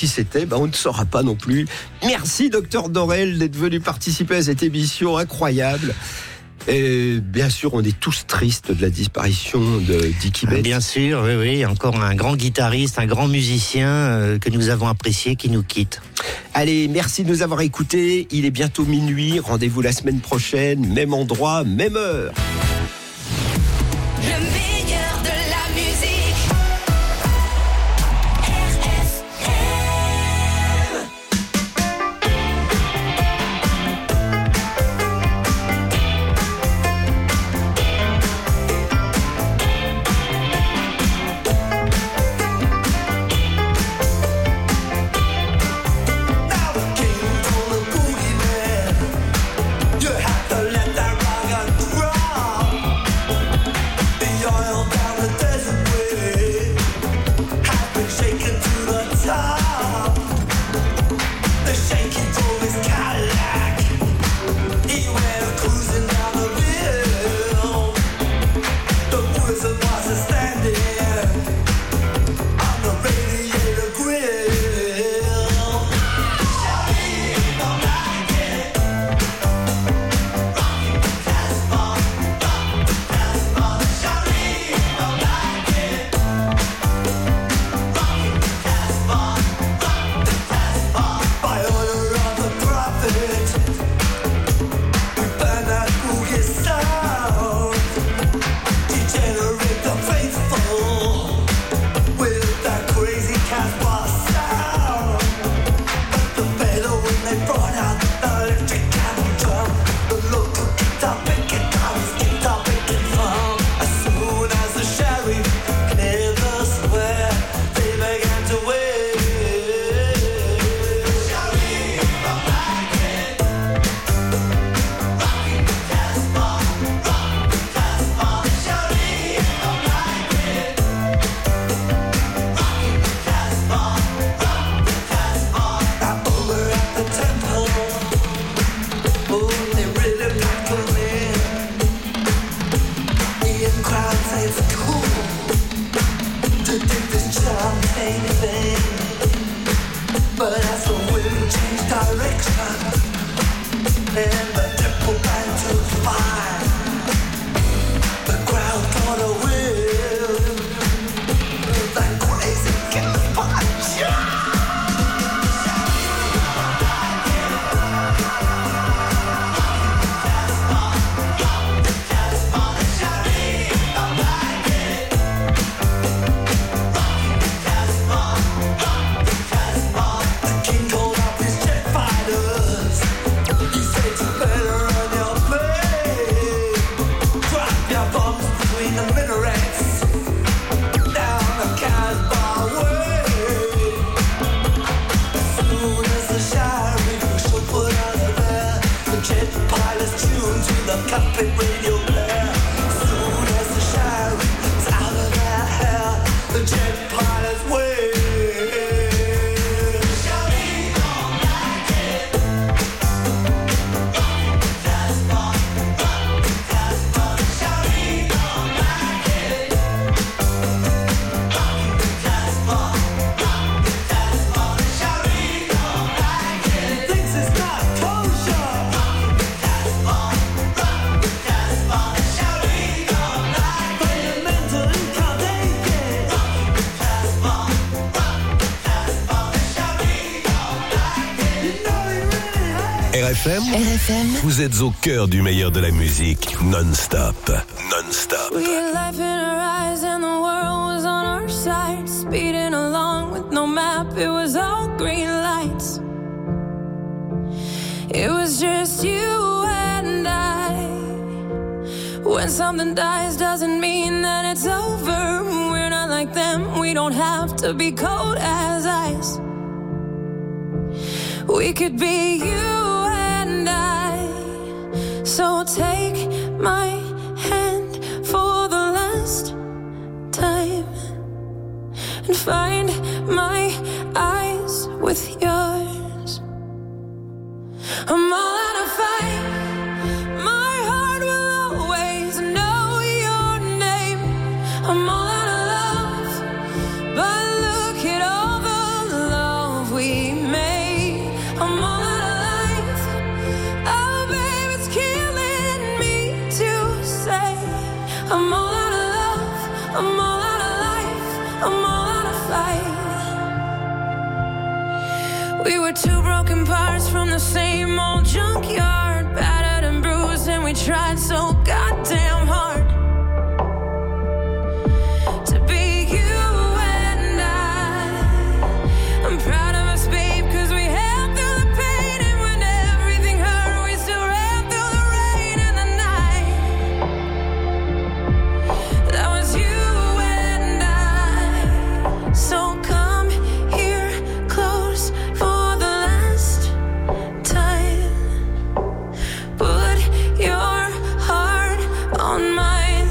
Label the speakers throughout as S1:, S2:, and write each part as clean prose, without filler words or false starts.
S1: qui c'était, on ne saura pas non plus. Merci Docteur Dorel d'être venu participer à cette émission incroyable. Et bien sûr, on est tous tristes de la disparition de Dickie Betts.
S2: Bien sûr, oui, encore un grand guitariste, un grand musicien que nous avons apprécié qui nous quitte.
S1: Allez, merci de nous avoir écoutés. Il est bientôt minuit. Rendez-vous la semaine prochaine, même endroit, même heure.
S3: RFM, vous êtes au cœur du meilleur de la musique, non-stop. Non-stop.
S4: We had life in our eyes and the world was on our side. Speeding along with no map, it was all green lights. It was just you and I. When something dies doesn't mean that it's over. We're not like them, we don't have to be cold as ice. We could be you and I. So take my hand for the last time and find my eyes with yours. I'm all out of fight. My heart will always know your name. I'm all out of love, but look at all the love we We were two broken parts from the same old junkyard, battered and bruised, and we tried so goddamn hard to be you and I. I'm proud of us, babe, 'cause we held through the pain, and when everything hurt, we still ran through the rain and the night. That was you and I. So come here close for the last time. Put your heart on mine.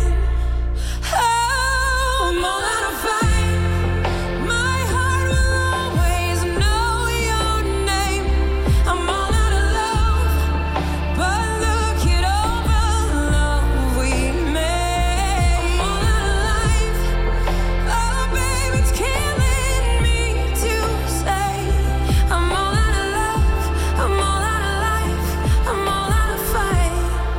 S4: Oh, I'm all out of fight. My heart will always know your name. I'm all out of love, but look at all the love we made. I'm all out of life. Oh, babe, it's killing me to say. I'm all out of love. I'm all out of life. I'm all out of fight.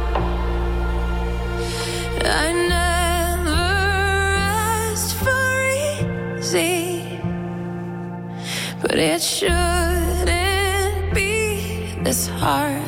S4: I never asked for easy, but it shouldn't be this hard.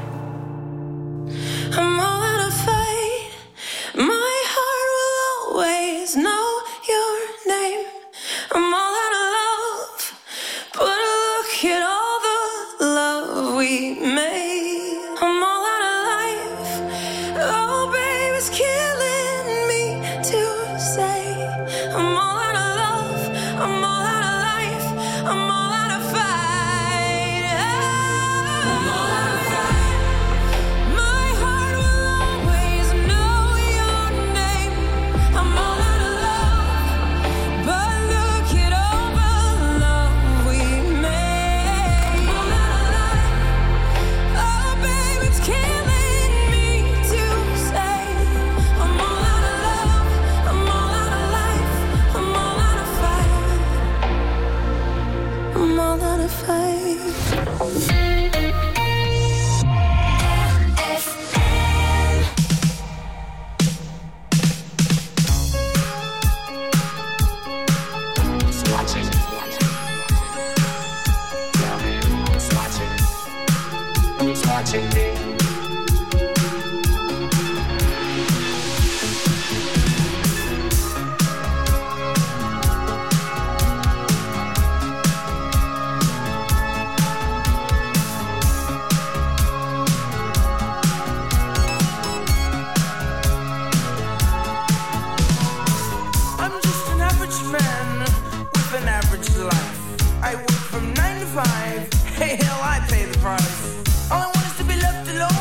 S4: I'm all out of fight. My heart will always know your name. I'm all out of love, but look at all the love we made. I'm all out of life. Oh, babe, it's killing me to say. I'm all out of love. I'm all out of life. I'm all out of fight. I'm all out of fight. My heart will always know your name. I'm all out of love, but look at all the love we made. I'm all out of life. Oh, babe, it's killing me to say. I'm all out of love. I'm all out of life. I'm all out of fight. I'm all out of fight.
S5: I'm just an average man with an average life. I work from 9 to 5. Hey, hell, I pay the price. All I want is to be left alone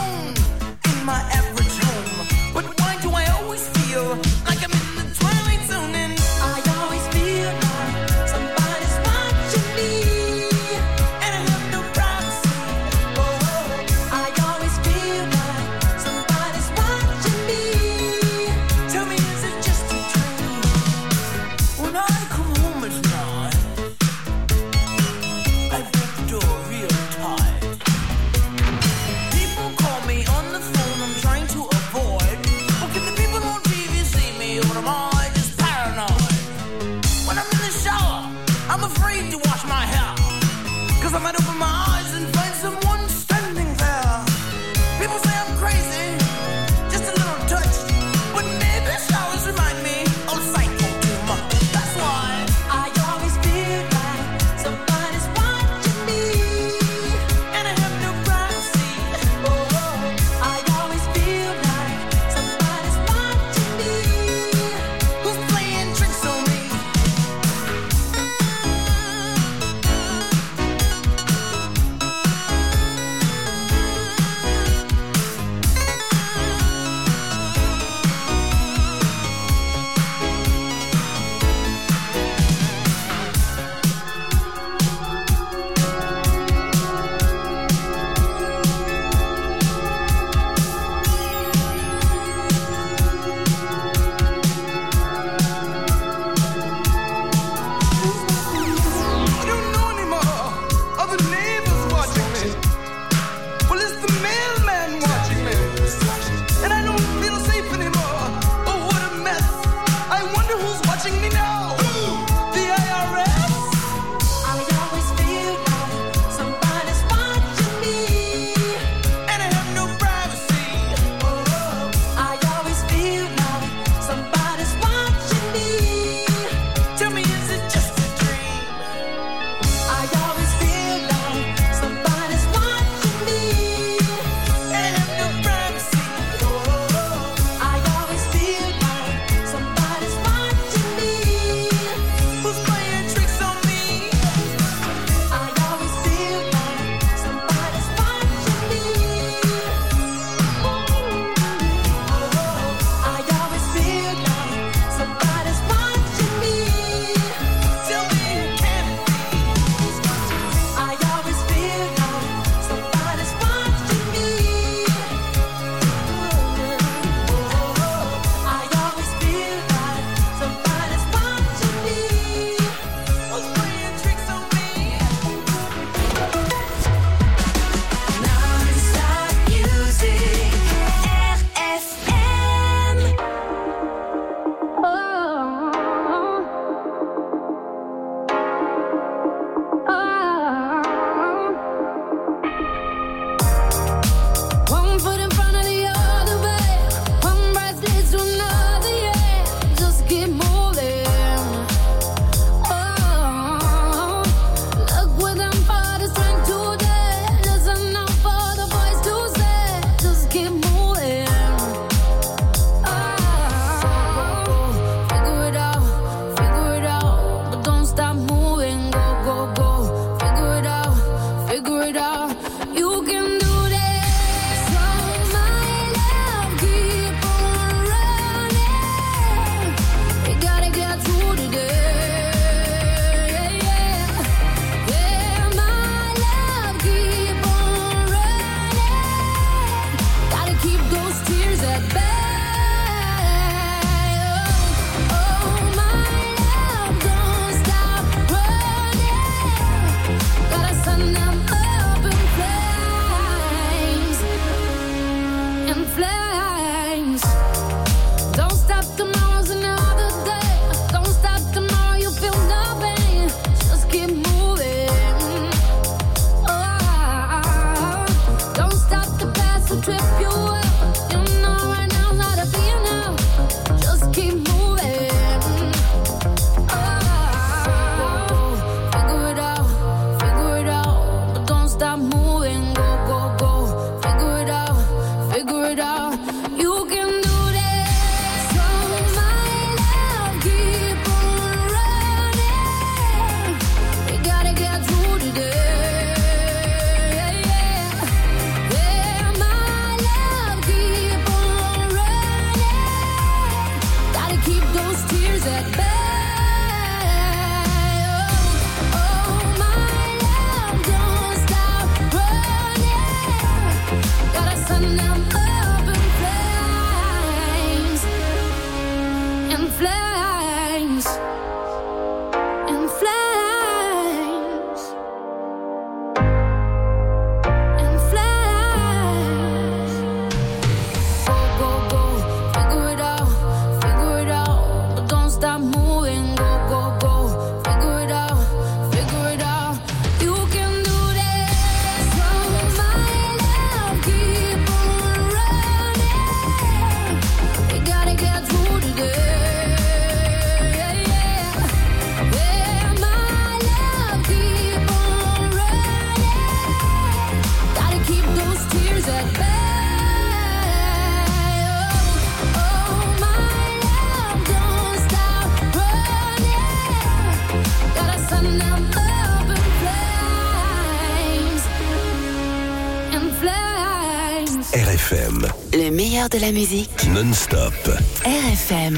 S3: FM.
S6: Le meilleur de la musique.
S3: Non-stop.
S6: RFM.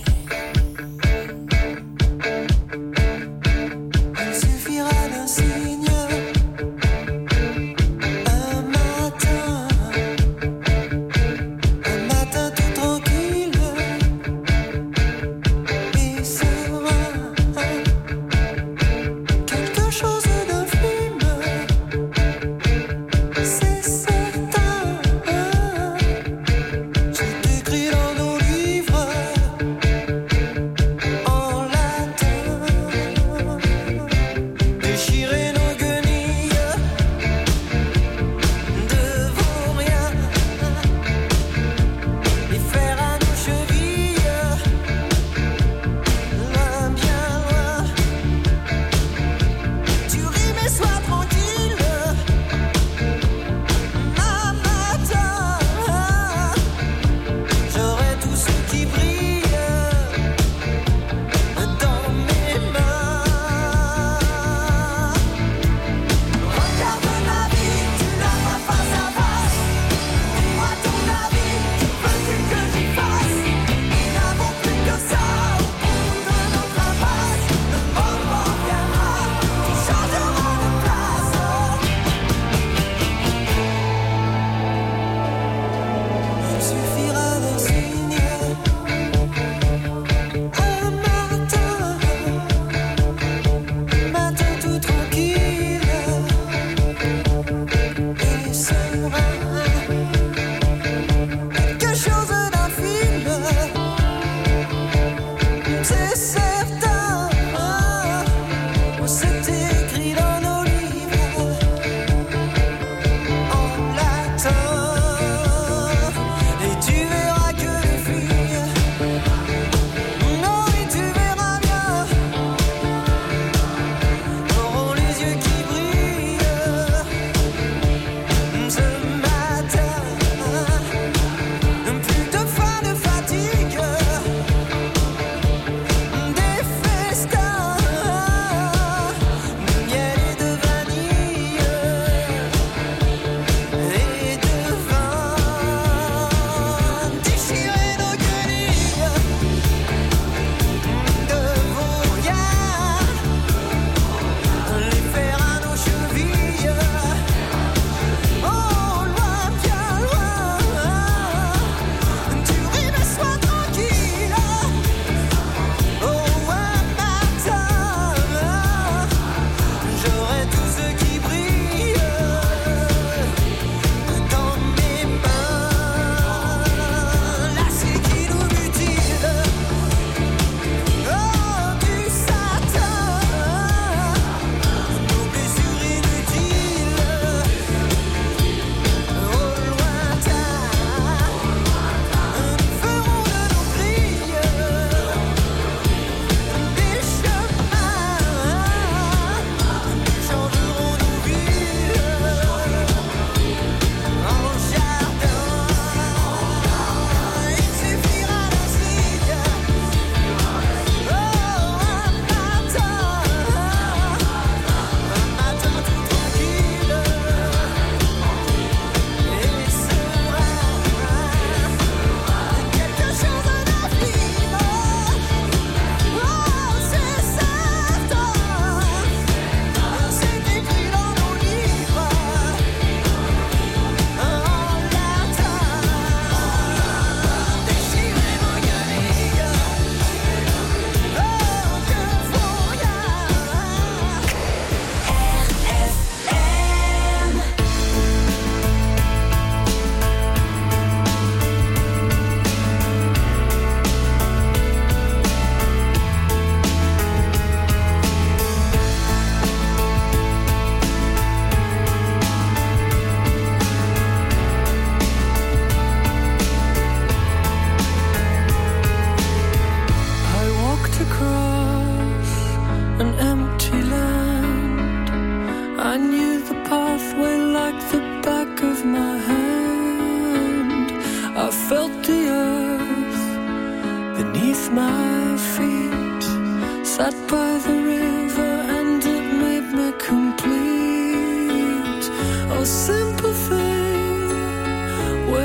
S4: my feet, sat by the river and it made me complete. Oh, simple thing, where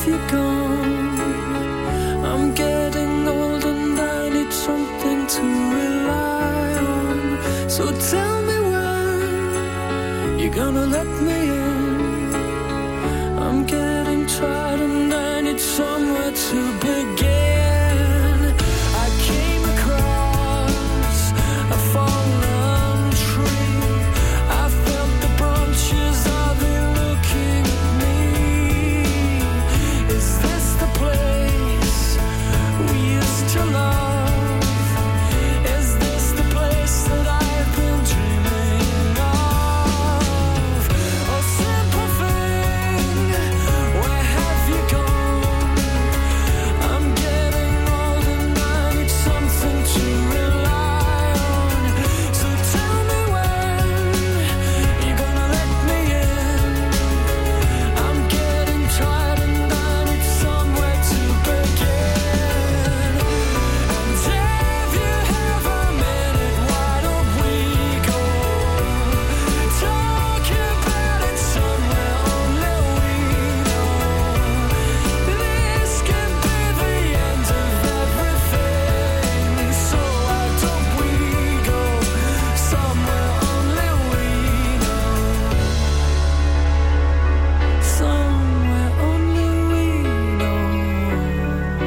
S4: have you gone? I'm getting old and I need something to rely on. So tell me when you're gonna let me in. I'm getting tired and I need somewhere to begin. I came across a fallen tree. I felt the branches of it looking at me. Is this the place we used to love? Is this the place that I've been dreaming of? Oh, simple thing, where have you gone? I'm getting old and I need something to rely on. So tell me when you're gonna let me in. I'm getting tired and I need somewhere to begin. And if you have a minute, why don't we go talk about it somewhere only we know. This could be the end of everything. So why don't we go somewhere only we know? Somewhere only we know.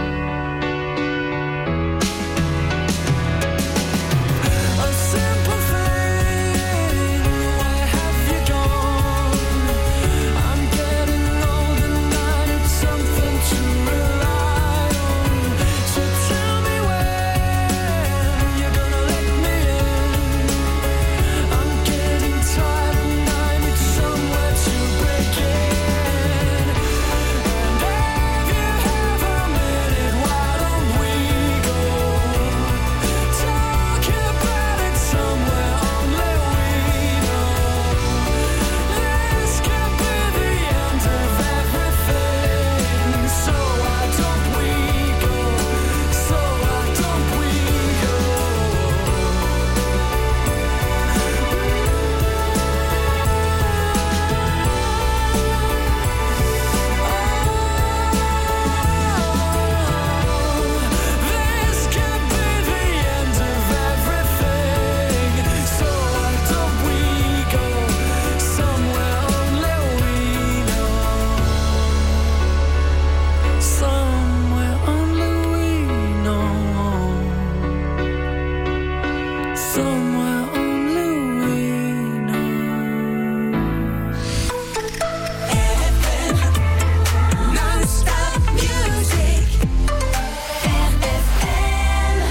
S4: A simple thing, where have you gone? I'm getting old and I need something to rely on. So tell me when you're gonna let me in. I'm getting tired and I need somewhere to begin. And if you have a minute, why don't we go talk about it somewhere only we know? This could be the end of everything. So why don't we go? So why don't we go? This could be the end of everything. So why don't we go somewhere only we know? Somewhere only we know. Somewhere only we know. Non-stop music. RFM.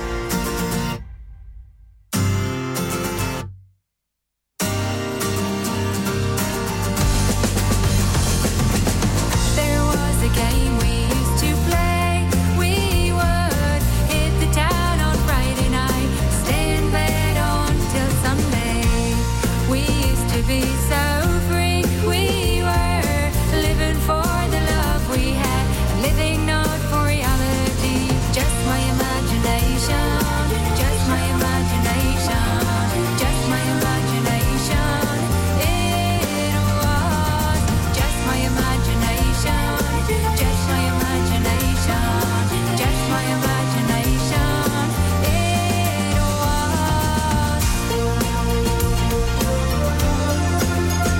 S4: There was a game we used to play. We would hit the town on Friday night, stay in bed until Sunday. We used to be so free. We were living for the love we had, living not for reality. Just my imagination, just my imagination, just my imagination. It was just my imagination, just my imagination, just my imagination. It was.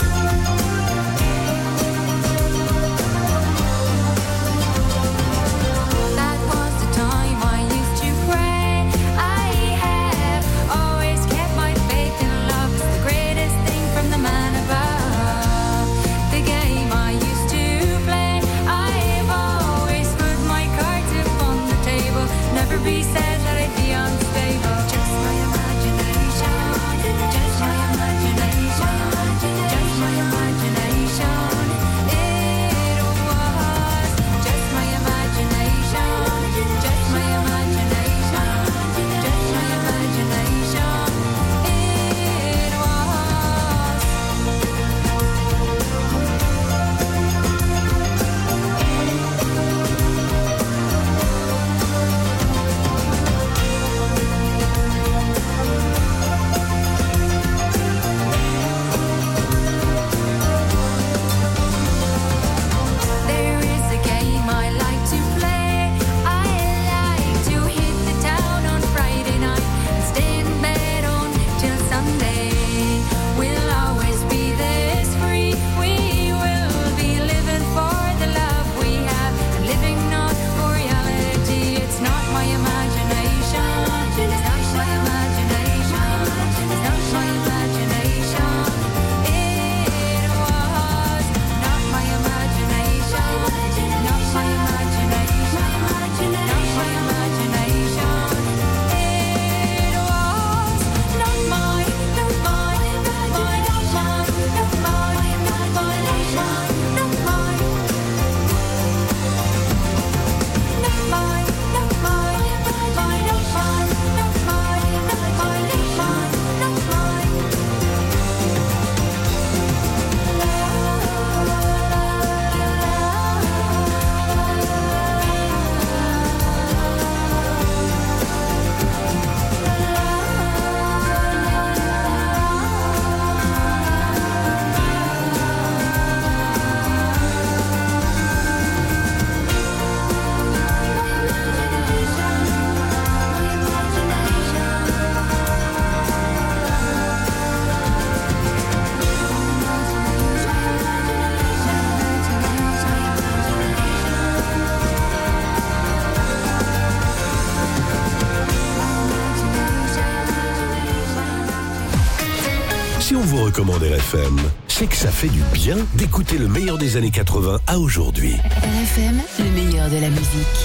S3: recommande RFM, c'est que ça fait du bien d'écouter le meilleur des années 80 à aujourd'hui.
S6: RFM, le meilleur de la musique.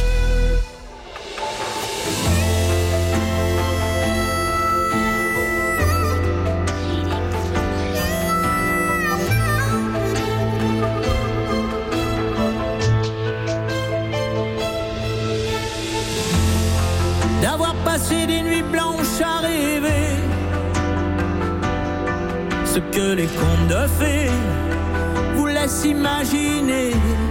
S5: D'avoir passé des nuits blanches à rêver ce que les contes de fées vous laissent imaginer.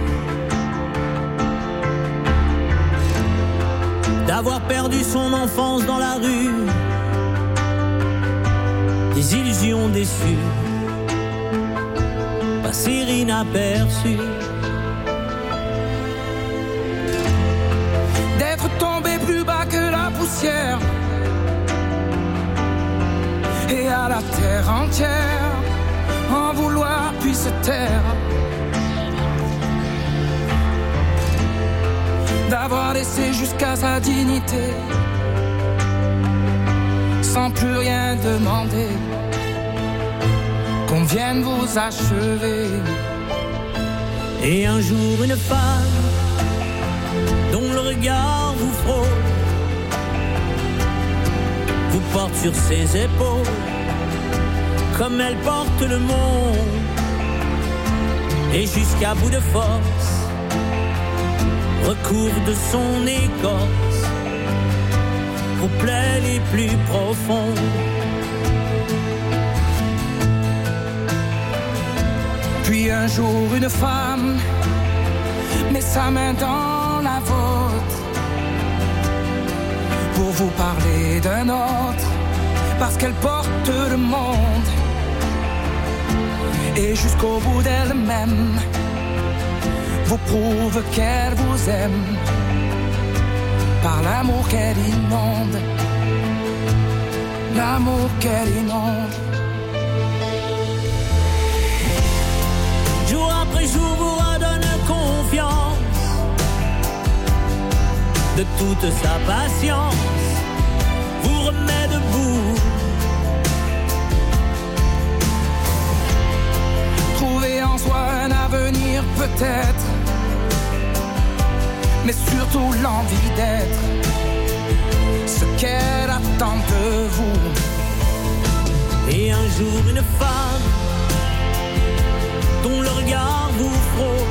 S5: D'avoir perdu son enfance dans la rue, des illusions déçues, passer inaperçues. D'être tombé plus bas que la poussière et à la terre entière en vouloir puis se taire. D'avoir laissé jusqu'à sa dignité sans plus rien demander, qu'on vienne vous achever. Et un jour une femme dont le regard vous frôle vous porte sur ses épaules comme elle porte le monde, et jusqu'à bout de force recouvre de son écorce vos plaies les plus profondes. Puis un jour une femme met sa main dans la vôtre pour vous parler d'un autre, parce qu'elle porte le monde, et jusqu'au bout d'elle-même vous prouve qu'elle vous aime par l'amour qu'elle inonde, l'amour qu'elle inonde. Jour après jour vous redonne confiance de toute sa patience, vous remet debout. Trouver en soi un avenir peut-être, mais surtout l'envie d'être ce qu'elle attend de vous. Et un jour une femme dont le regard vous frôle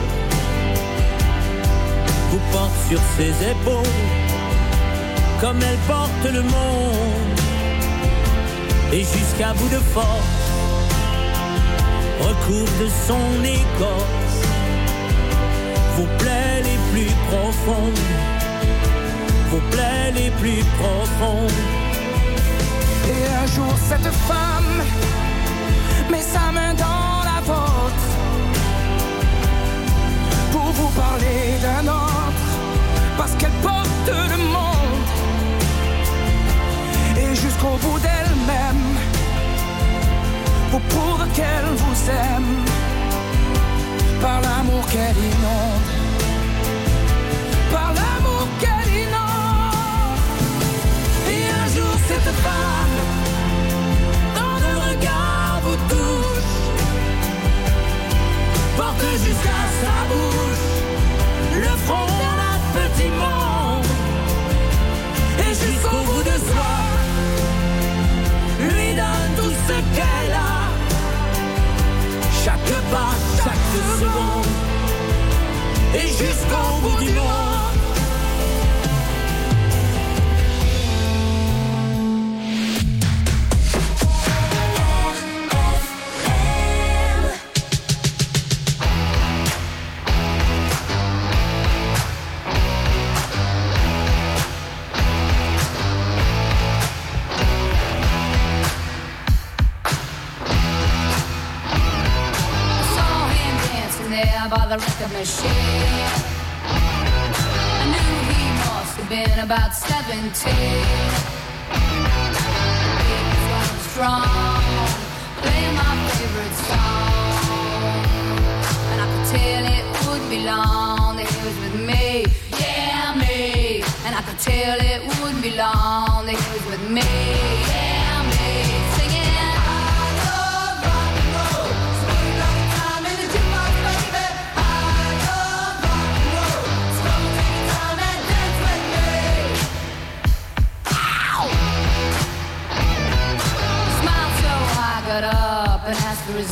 S5: vous porte sur ses épaules comme elle porte le monde, et jusqu'à bout de force recouvre de son écorce vos plaies les plus profondes, vos plaies les plus profondes. Et un jour cette femme met sa main dans la vôtre pour vous parler d'un autre, parce qu'elle porte le monde, et jusqu'au bout d'elle-même vous prouve qu'elle vous aime par l'amour qu'elle inonde, par l'amour qu'elle inonde. Et un jour cette femme dans le regard vous touche, porte jusqu'à sa bouche le front d'un petit monde, et jusqu'au bout de soi lui donne tout ce qu'elle a, chaque pas, chaque seconde, et jusqu'au bout du monde.
S7: By the record machine, I knew he must have been about 17. He was running strong, playing my favorite song, and I could tell it wouldn't be long that he was with me, yeah me. And I could tell it wouldn't be long that he was with me, yeah me. Singing I love rock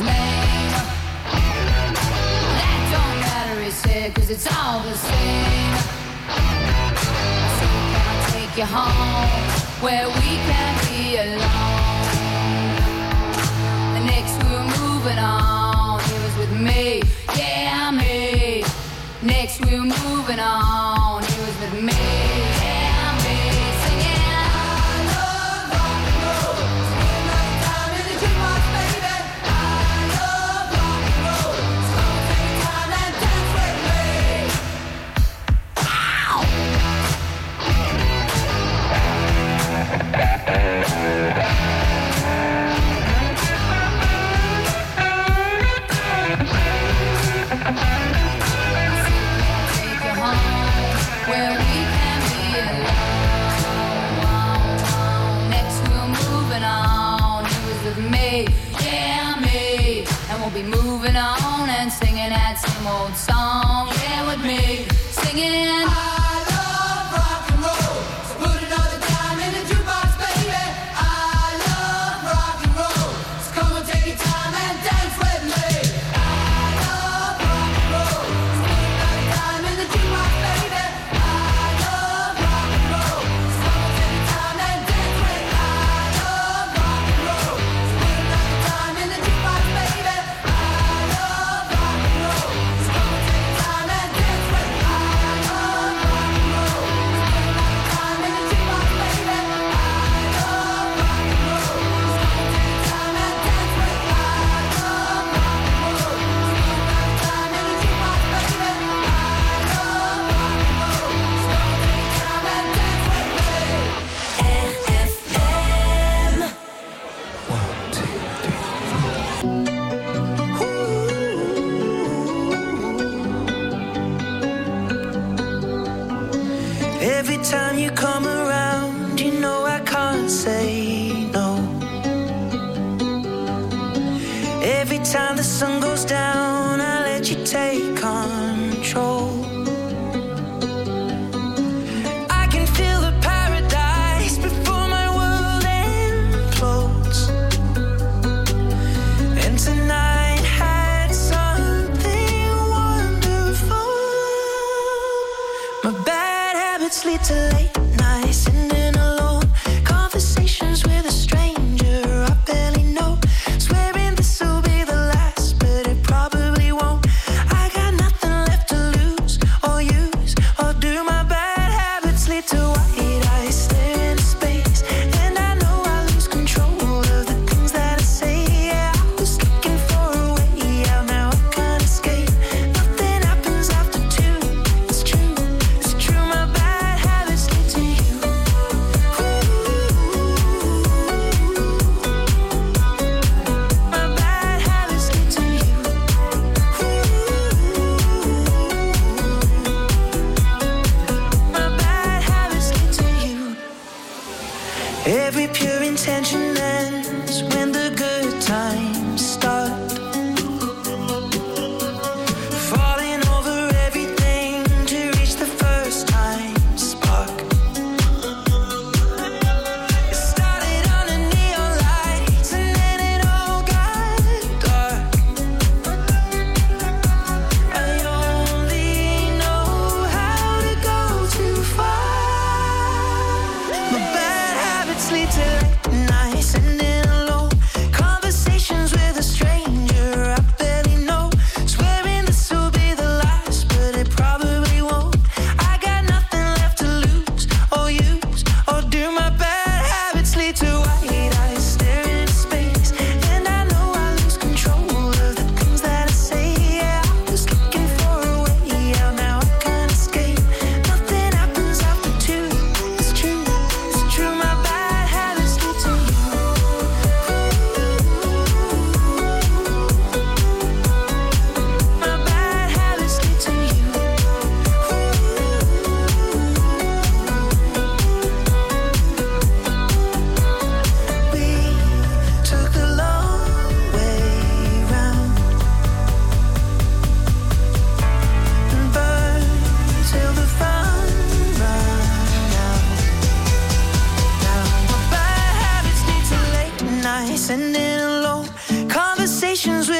S7: name. That don't matter, he said, 'cause it's all the same. So can I take you home where we can be alone? And next we're moving on. He was with me, yeah, me. Next we're moving on. He was with me, yeah, me. Singing, I love rock and roll. Spend my time in the jukebox, baby. I love rock and roll. So take time and dance with me. Ow! Where we can be alone. Next we're moving on. He was with me, yeah, me. And we'll be moving on and singing that same old song. Yeah, with me, singing I love rock and roll. So put another dime in the jukebox, baby. I love rock and roll. So come on, take your time and dance with me. I love rock and roll. So put another dime in the jukebox, baby.
S8: Every time you come around, you know I can't say no. Every time the sun goes down, I let you take control. I can feel the paradise before my world implodes. And tonight had something wonderful. My bad habits lead to late nights, sitting alone. Conversations with a stranger I barely know. Swearing this will be the last, but it probably won't. I got nothing left to lose or use or do. My bad habits lead to white eyes stare into space, and I know I lose control of the things that I say. Yeah, I was looking for a way out, now I can't escape. Nothing happens after two. It's true, my bad habits lead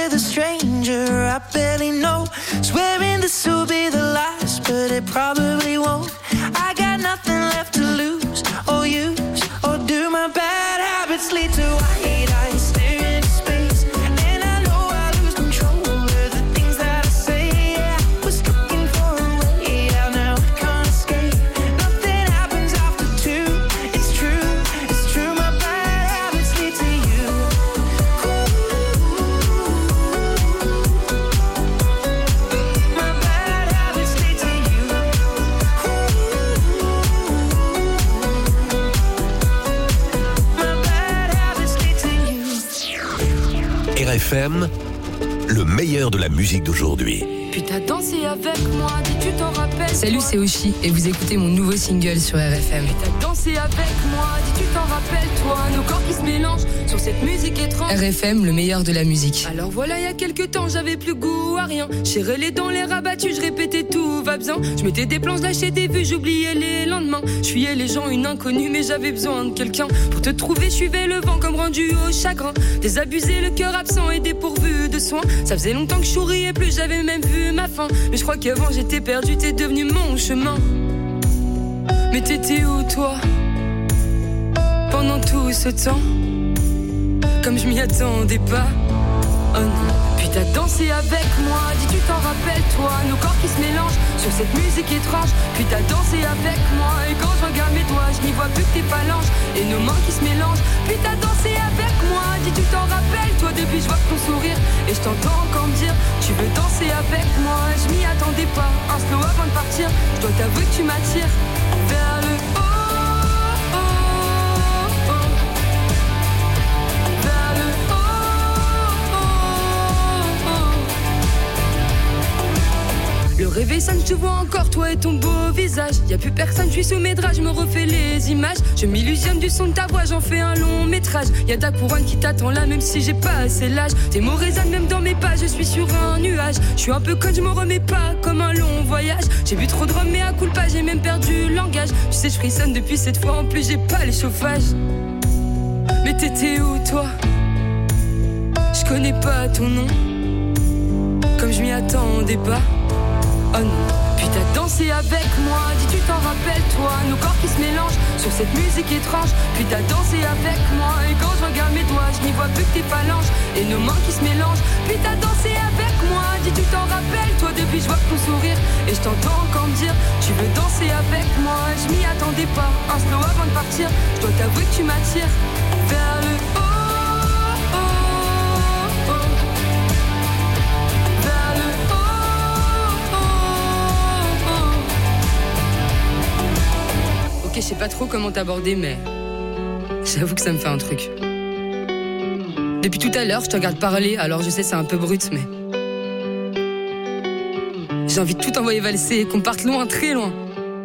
S8: with a stranger I barely know. Swearing this will be the last, but it probably won't. I got nothing left to lose or use or do. My bad habits lead to white eyes staring into space, and I know I lose control of the things that I say. Yeah, I was looking for a way out, now I can't escape. Nothing happens after two. It's true. My bad habits lead to you. My bad habits lead to you. My bad habits lead to you.
S3: RFM, le meilleur de la musique d'aujourd'hui.
S4: Puis t'as dansé avec moi, dis tu t'en rappelles.
S9: Salut, c'est Oshi et vous écoutez mon nouveau single sur RFM.
S4: Puis t'as dansé avec moi, dis tu t'en rappelles toi. Nos corps qui se mélangent sur cette musique étrange.
S9: RFM, le meilleur de la musique.
S4: Alors voilà, il y a quelques temps, j'avais plus goût à rien. J'errais les dents, les rabattus, je répétais tout va bien. Je mettais des plans, je lâchais des vues, j'oubliais les lendemains. Je fuyais les gens, une inconnue, mais j'avais besoin de quelqu'un. Pour te trouver, je suivais le vent comme rendu au chagrin. Désabusé, le cœur absent et dépourvu de soins. Ça faisait longtemps que je souriais plus, j'avais même vu ma fin. Mais je crois qu'avant j'étais perdu, t'es devenu mon chemin. Mais t'étais où toi pendant tout ce temps? Comme je m'y attendais pas. Oh non. Puis t'as dansé avec moi, dis tu t'en rappelles toi. Nos corps qui se mélangent sur cette musique étrange. Puis t'as dansé avec moi, et quand je regarde mes doigts, je n'y vois plus que tes phalanges et nos mains qui se mélangent. Puis t'as dansé avec moi, dis tu t'en rappelles toi. Depuis je vois ton sourire et je t'entends encore me dire tu veux danser avec moi. Je m'y attendais pas, un slow avant de partir. Je dois t'avouer que tu m'attires vers le haut. Le réveil sonne, je te vois encore, toi et ton beau visage. Y'a plus personne, je suis sous mes draps, je me refais les images. Je m'illusionne du son de ta voix, j'en fais un long métrage. Y'a ta couronne qui t'attend là, même si j'ai pas assez l'âge. Tes mots résonnent même dans mes pas, je suis sur un nuage. Je suis un peu conne, je me remets pas comme un long voyage. J'ai bu trop de rhum, mais à coup de pas, j'ai même perdu le langage. Tu sais, je frissonne depuis cette fois, en plus j'ai pas les chauffages. Mais t'étais où toi? Je connais pas ton nom, comme je m'y attendais pas. Oh non. Puis t'as dansé avec moi, dis tu t'en rappelles toi. Nos corps qui se mélangent sur cette musique étrange. Puis t'as dansé avec moi, et quand je regarde mes doigts, je n'y vois plus que tes phalanges et nos mains qui se mélangent. Puis t'as dansé avec moi, dis tu t'en rappelles toi. Depuis je vois ton sourire et je t'entends encore me dire tu veux danser avec moi. Je m'y attendais pas, un slow avant de partir. Je dois t'avouer que tu m'attires vers le haut. Ok, je sais pas trop comment t'aborder, mais j'avoue que ça me fait un truc. Depuis tout à l'heure, je te regarde parler, alors je sais c'est un peu brut, mais j'ai envie de tout envoyer valser et qu'on parte loin, très loin.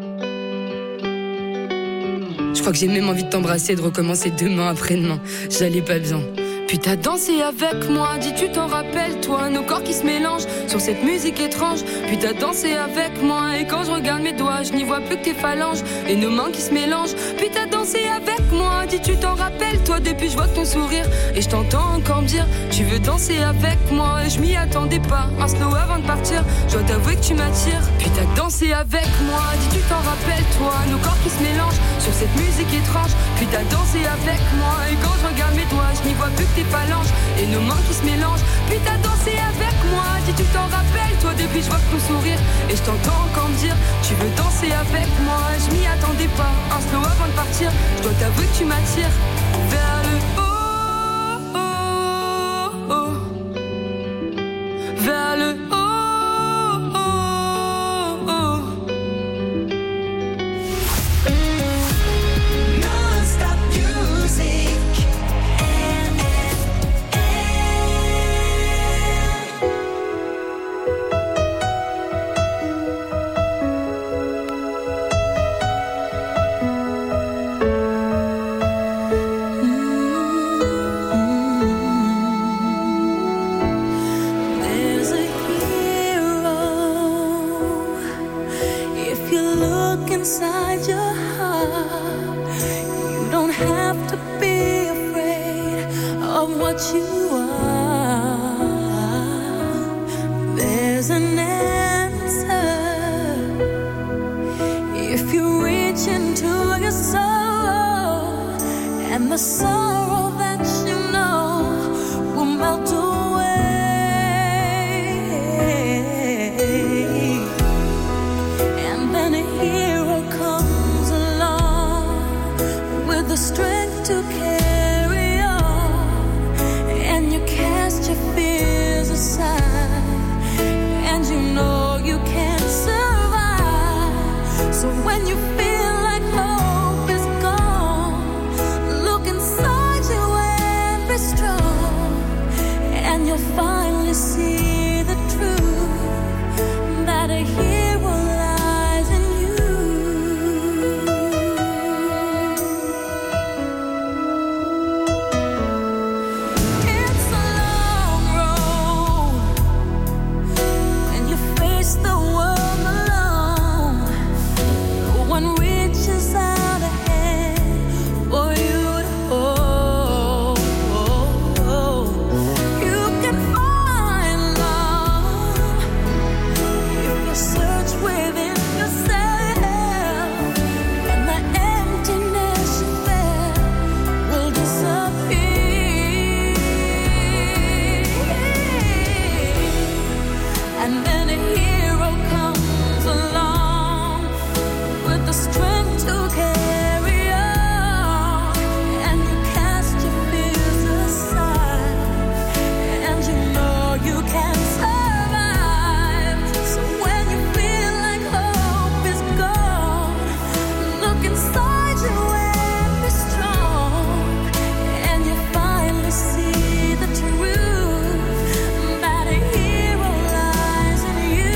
S4: Je crois que j'ai même envie de t'embrasser et de recommencer demain après-demain. J'allais pas bien. Puis t'as dansé avec moi, dis tu t'en rappelles toi. Nos corps qui se mélangent sur cette musique étrange. Puis t'as dansé avec moi, et quand je regarde mes doigts, je n'y vois plus que tes phalanges et nos mains qui se mélangent. Puis t'as dansé avec moi, dis tu t'en rappelles toi. Depuis je vois ton sourire et je t'entends encore me dire tu veux danser avec moi. Et je m'y attendais pas, un slow avant de partir. Je dois t'avouer que tu m'attires. Puis t'as dansé avec moi, dis tu t'en rappelles toi. Nos corps qui se mélangent sur cette musique étrange. Puis t'as dansé avec moi, et quand je regarde mes doigts, je n'y vois plus que tes phalanges et nos mains qui se mélangent. Puis t'as dansé avec moi, dis tu t'en rappelles toi. Depuis je vois ton sourire et je t'entends encore me dire tu veux danser avec moi. Je m'y attendais pas, un slow avant de partir. Je dois t'avouer que tu m'attires vers le haut, vers le haut.
S8: Inside your heart, you don't have to be afraid of what you are.
S4: sorrow that you know will melt away. And then a hero comes along with the strength to carry on, and you cast your fears aside, and you know you can't survive. So when you feel like hope is gone, look inside you and be strong, and you'll finally see the truth, that a hero lies in you. It's a long road, and you face the world alone. No one reaches out a hand for you to hold. You can find love if you search within yourself, and the emptiness you felt will disappear. And then a hero comes along with the strength to carry on, and you cast your fears aside, and you know you can survive. So when you feel like hope is gone, look inside you and be strong, and you finally see the truth, that a hero lies in you.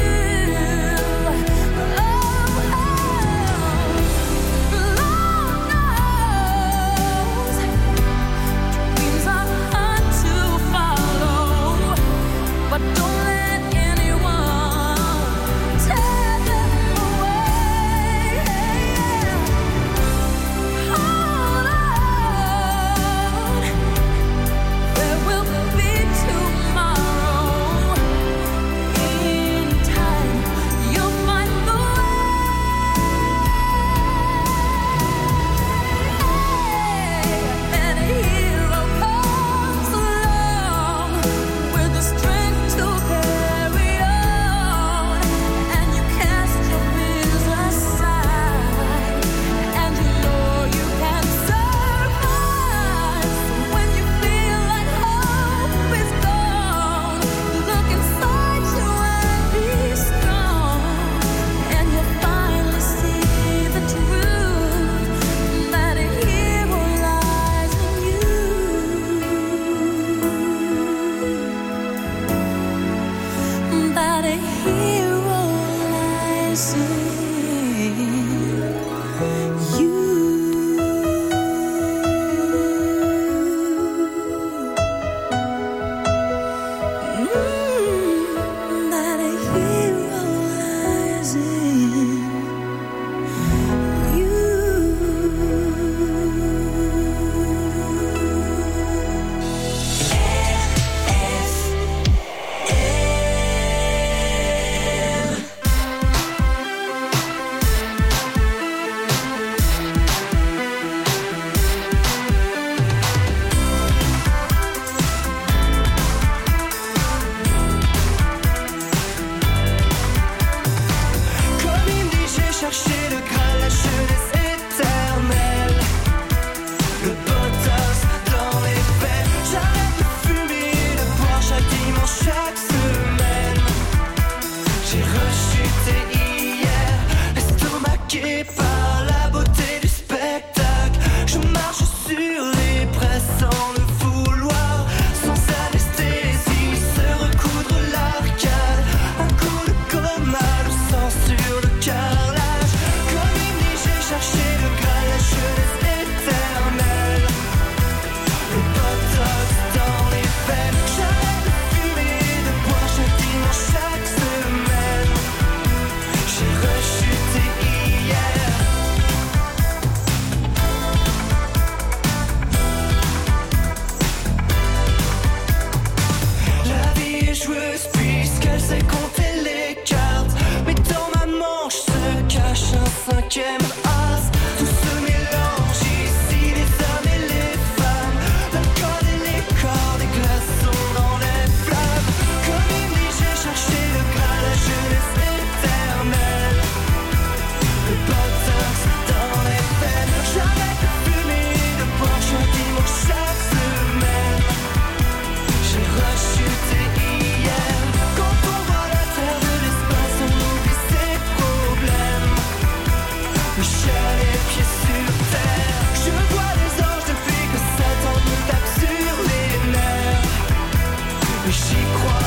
S4: Lord knows dreams are hard to follow, but don't let anyone tear them away. Hold on, there will be tomorrow. In time, you'll find the way. And a hero comes along with the strength to carry on, and you cast your fears aside, and you know you can survive. So when you feel like hope is gone, look inside you and be strong, and you'll finally see the truth, that a hero lies in you. That a hero lies in you. That a hero lies in
S8: Comme il dit, j'ai cherché le Graal, la jeunesse éternelle. Le botox dans les veines. J'arrête de fumer, de boire chaque dimanche, chaque semaine. J'ai rechuté hier, estomaqué par la beauté du spectacle. Je marche sur les presses sans le vouloir, sans anesthésie, se recoudre l'arcade. Un coup de coma, le sang sur le carrelage. Comme il dit, j'ai cherché le Graal, la jeunesse éternelle. Le botox dans les veines. J'arrête de fumer, de boire chaque dimanche, chaque semaine. J'ai rechuté hier. La vie est joueuse puisqu'elle sait compter les cartes. Mais dans ma manche se cache un cinquième as. Tout se mélange ici, les hommes et les femmes.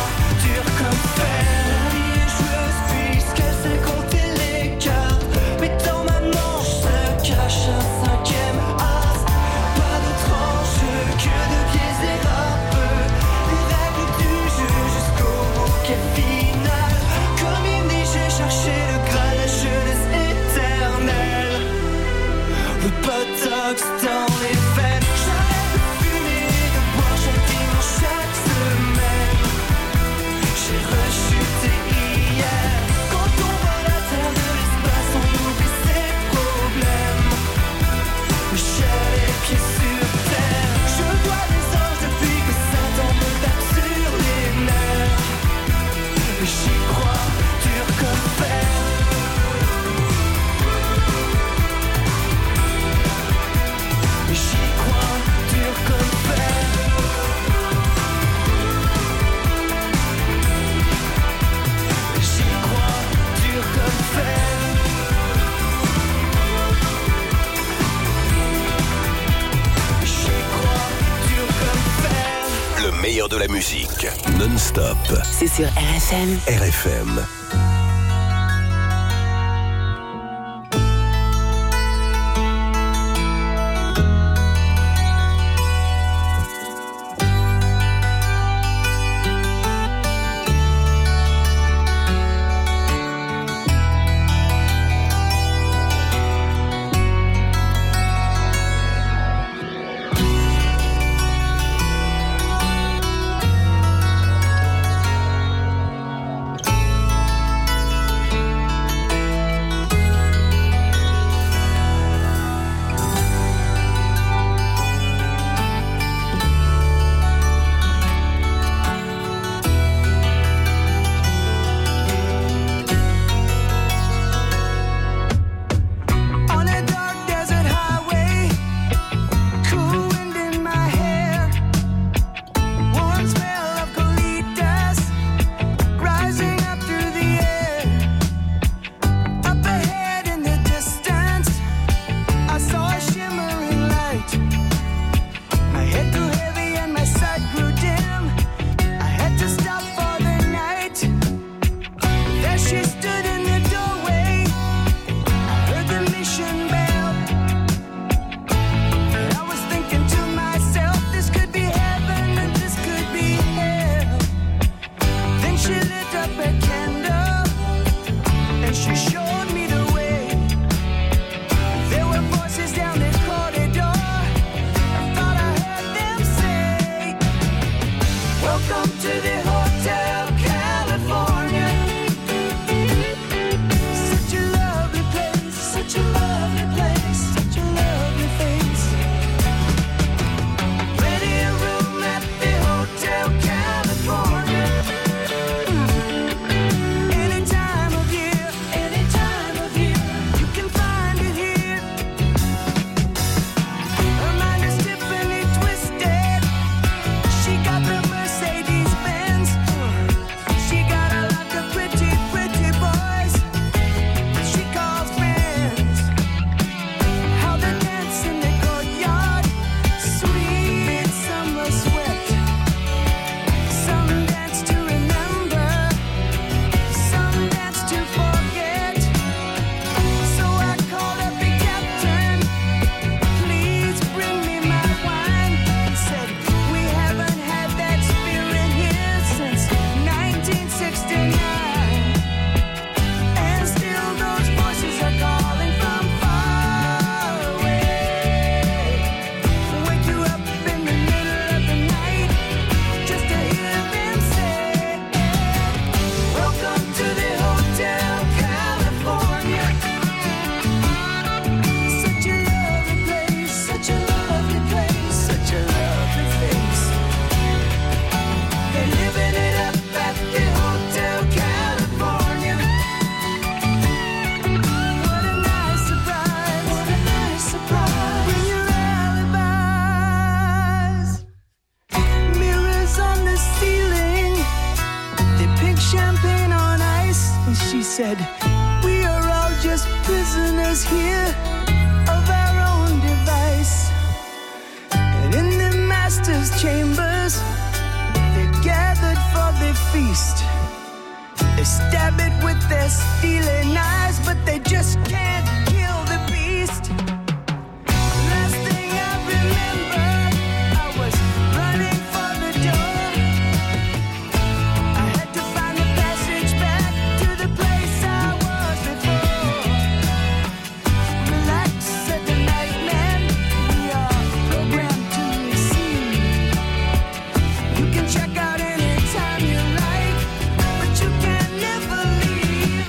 S8: dur comme fer. Joueuse puisqu'elle sait compter les cartes, mais dans ma manche se cache un cinquième as. Pas d'autre enjeu que de biaiser un peu les règles du jeu jusqu'au bouquet final. Comme il dit, j'ai cherché le graal, la jeunesse éternelle. Le botox dans les veines. J'arrête de fumer et de boire chaque dimanche, chaque semaine. J'ai rechuté hier. Quand on voit la terre de l'espace, on oublie ses problèmes. J'ai les pieds sur terre. Je vois des anges depuis que Satan me tape sur les nerfs. J'y crois, dur comme fer. J'y crois, dur comme fer. J'y crois, dur comme fer. J'y crois, dur comme fer.
S3: Le meilleur de la musique, non-stop.
S6: C'est sur RFM.
S3: RFM.
S8: On a dark desert highway, cool wind in my hair, warm smell of colitas rising up through the air. Up ahead in the distance, I saw a shimmering light. My head grew heavy and my sight grew dim. I had to stop for the night. There she stood in the doorway. Heard the mission bell. And I was thinking to myself, this could be heaven and this could be hell. Then she lit up a candle and she showed me the way. There were voices down the corridor. I thought I heard them say, welcome to the Hotel California. Such a lovely place, such a lovely place, such a lovely face. Plenty of room at the Hotel California. Any time of year, you can find it here. Her mind is Tiffany twisted. She got the Mercedes Benz. She got a lot of pretty, pretty boys she calls friends. How they dance in the courtyard, sweet summer sweat. Some dance to remember, some dance to forget. So I called up the captain, please bring me my wine. He said, we haven't had that spirit here since 1969. And still those voices are calling from far away. Wake you up in the middle of the night just to hear them say, welcome to the Hotel California. Such a lovely place, such a lovely place, such a lovely face. They're living it up at the Hotel California. What a nice surprise, what a nice surprise. Bring your alibis. Mirrors on the ceiling, they pink champagne on ice. And she said, we are all just prisoners here of our own device. And in the master's chambers, they gathered for the feast. They stab it with their stealing eyes, but they just can't kill the beast. Last thing I remember, I was running for the door. I had to find the passage back to the place I was before. Relax, said the nightman, we are programmed to receive. You can check out anytime you like, but you can never leave.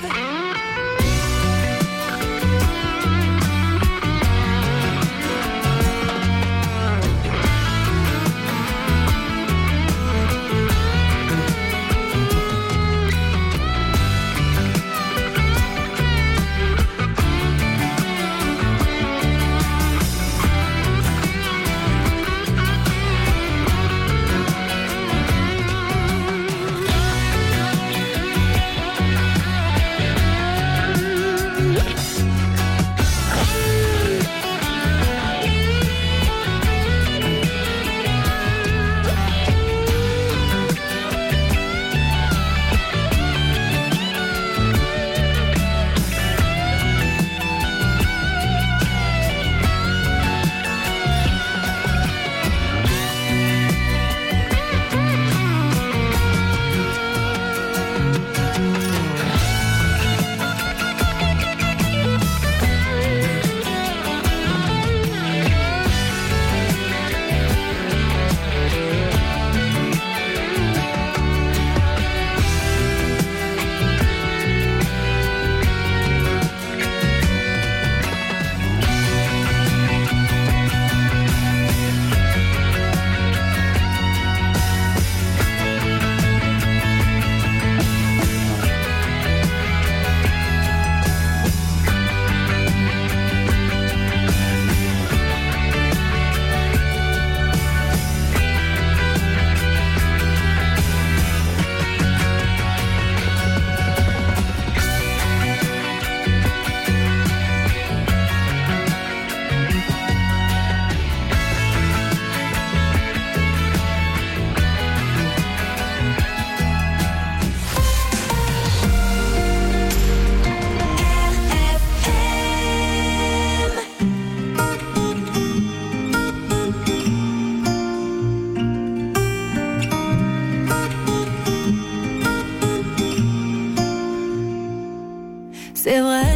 S4: C'est vrai,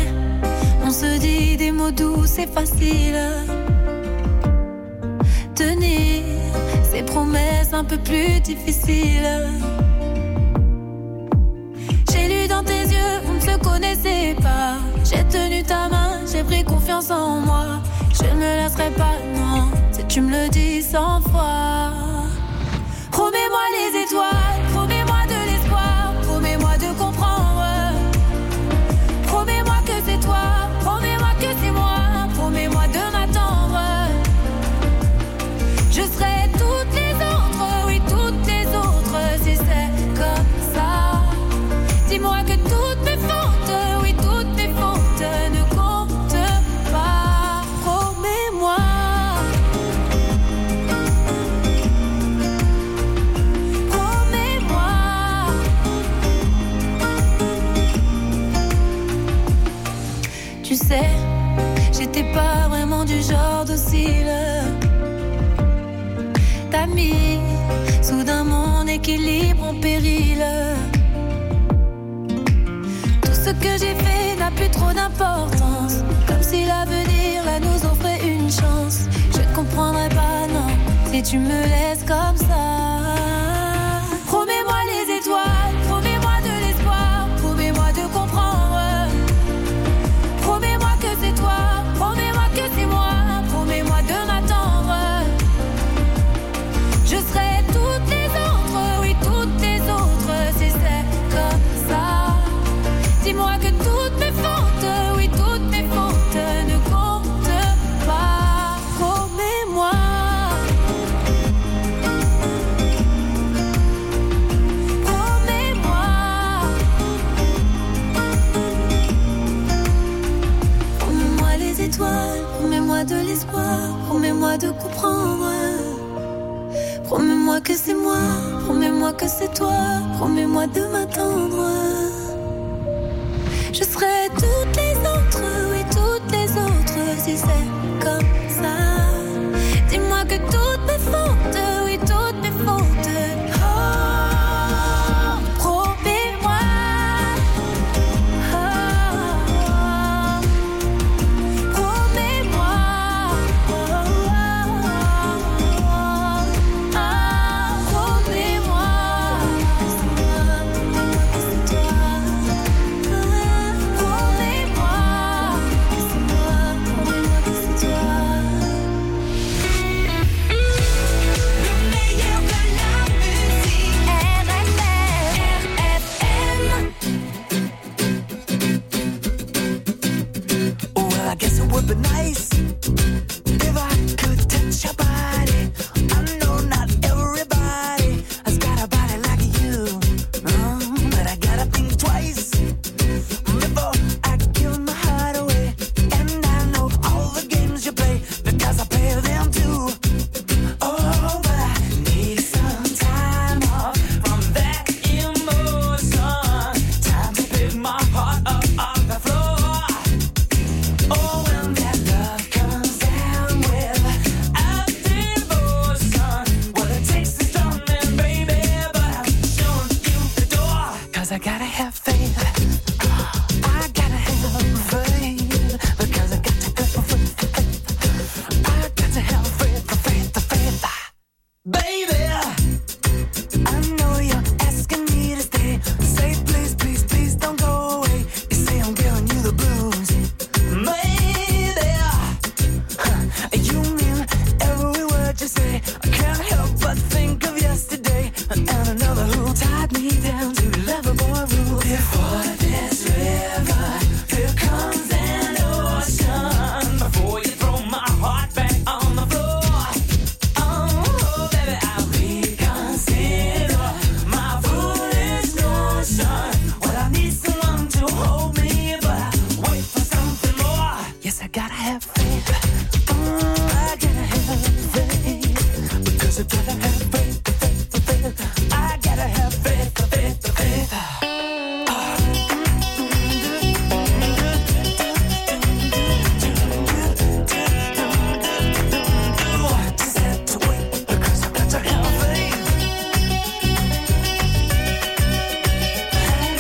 S4: on se dit des mots doux, c'est facile. Tenir ces promesses un peu plus difficiles. J'ai lu dans tes yeux, on ne se connaissait pas. J'ai tenu ta main, j'ai pris confiance en moi. Je ne me laisserai pas, non, si tu me le dis 100 fois. Promets-moi les étoiles, promets-moi de l'espoir, promets-moi de comprendre. Promets-moi que c'est toi, promets-moi que c'est moi, promets-moi de m'attendre. Je serai toutes les autres, oui toutes les autres, si c'est comme ça. Dis-moi que toutes mes fautes, oui toutes mes fautes ne comptent pas. Promets-moi. Promets-moi. Tu sais, j'étais pas vraiment du genre docile. T'as mis soudain mon équilibre en péril. Tout ce que j'ai fait n'a plus trop d'importance. Comme si l'avenir là nous offrait une chance. Je ne comprendrai pas, non, si tu me laisses comme ça. Promets-moi les étoiles, promets-moi de l'espoir, promets-moi de comprendre. Promets-moi que c'est toi, promets-moi que c'est moi, promets-moi de m'attendre. Je serai toutes les autres, oui toutes les autres, si c'est comme ça. Dis-moi que toutes mes fautes, oui toutes mes fautes ne comptent pas. Promets-moi. Promets-moi. Promets-moi les étoiles, promets-moi de l'espoir, promets-moi de comprendre. Promets-moi que c'est moi, Promets-moi que c'est toi, promets-moi de m'attendre. Je serai toutes les autres, oui toutes les autres, si c'est comme ça. Dis-moi que toutes mes fautes, oui toutes mes fautes. Oh, promets-moi. Oh, promets-moi. Oh, promets-moi. C'est toi.
S8: I guess it would be nice if I could touch your body. I know not everybody has got a body like you, but I gotta think twice before I give my heart away. And I know all the games you play because I play them too. Oh, but I need some time off from that emotion. Time to pick my heart up off the floor. Oh, when that love comes down without devotion, well, it takes a strong man, baby, but I'm showing you the door. 'Cause I gotta have faith. I gotta have faith. Because I got to have faith. I got to have faith. Baby, I know you're asking me to stay. Say please, please, please don't go away. You say I'm giving you the blues. Maybe you mean every word you say. I can't help but think of yesterday and another who tied me down to lover boy rules. Before